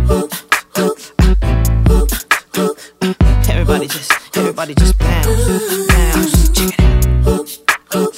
Everybody just bounce, bounce. Check it out.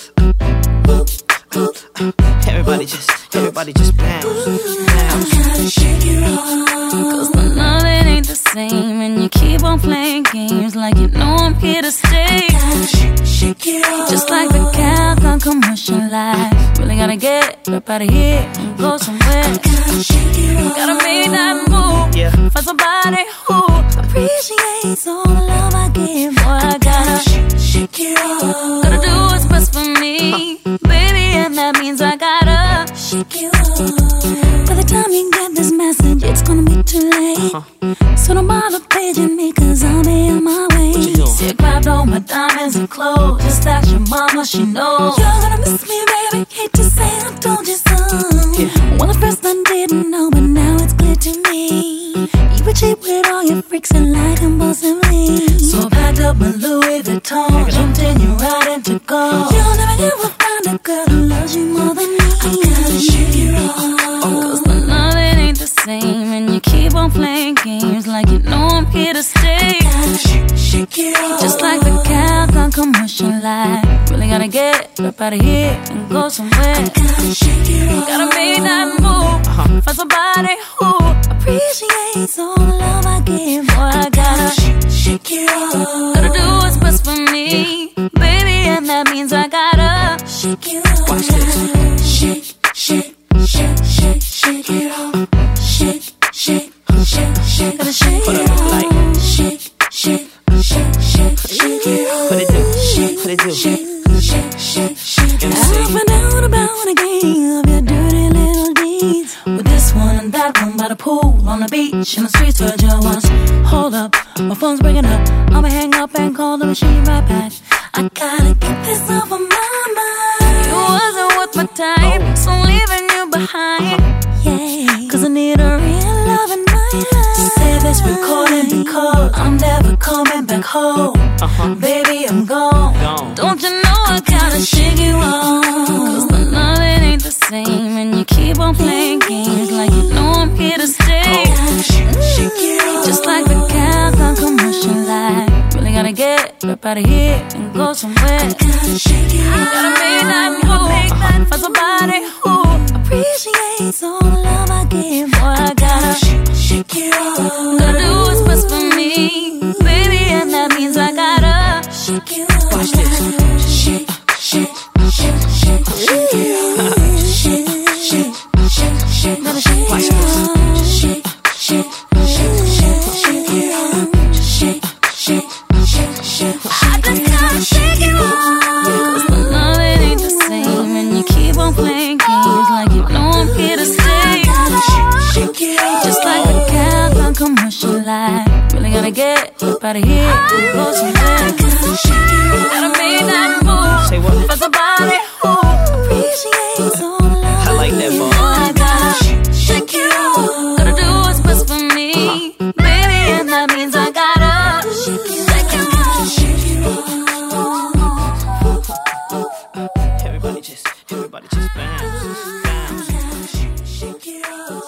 Everybody just bounce, bounce. Gotta shake it off, 'cause the loving ain't the same, and you keep on playing games like you know I'm here to stay. Gotta shake it off, just like the cows on commercial life. Really gotta get up out of here and go somewhere. Gotta shake it off, gotta make that move, yeah. Find somebody who appreciates all the love I give. Boy, I gotta shake it off. Gotta do what's best for me, baby, and that means I gotta shake it off. By the time you get this message, it's gonna be too late. So don't bother paging me, 'cause I'll be on my way. See, I grabbed all my diamonds and clothes, just ask your mama, she knows. You're gonna miss me, baby, hate to say I told you so. Well, at first I didn't know, but now it's clear to me. You were cheap with all your freaks and like impulsively. So I packed up my Louis Vuitton, jumped in your ride and to go. You'll never ever find a girl who loves you more than me. I gotta shake it off, 'cause the loving ain't the same, and you keep on playing games like you know I'm here to stay. I gotta shake it off, just like the cows on commercial life. Really gotta get up out of here and go somewhere. I gotta shake it off, gotta make that move, find somebody who appreciates all the love I give. Boy, I gotta shake it off. Gotta do what's best for me, baby, and that means I gotta shake it off. Watch this. Shake, shake, shake, shake, shake it off. Shake, shake, shake, shake, gotta shake it off. Shake, shake, shake, shake, shake it off. What it do? Shake, What it do? shake, shake, shake, shake it off. I MC. found out about a game of your dirty little deeds. With this one and that one by the pool, on the beach, in the streets where Joe was. Hold up, my phone's breaking up. I'ma hang up and call the machine right back. I gotta get this off of my mind. You wasn't worth my time, so I'm leaving you behind. Yeah, 'cause I need a real love in my life. Say this recording because I'm never coming back home. Baby, I'm gone. Don't you know I gotta shake you off, 'cause the loving ain't the same, and you keep on playing games like you know I'm here to stay. Shake it off, just like the cows on commercial life. Really gotta get up out of here and go somewhere. Gotta shake it off, gotta make that move, find somebody who appreciates all the love I give. Boy, I gotta shake it off. Gotta do what's best for me, baby, and that means I gotta shake it off. Watch this. Shake, shake, shake, shake, shake it off. Shake, shake, shake, shake, gotta shake it off. Shake, shake, shake, shake, shake it off. Shake, shake, shake, shake, I just gotta shake it off, 'cause the loving ain't the same, and you keep on playing games like you know I'm here to stay. Shake it off, just like the cows on commercial life. Really gotta get up out of here and go somewhere. Gotta make that move, Say what? find somebody who appreciates all the love I like that, Bob. I gotta shake it off. Gotta do what's best for me, baby, and that means I gotta shake it off. Shake it off. Everybody just bounce, bounce. Shake it off.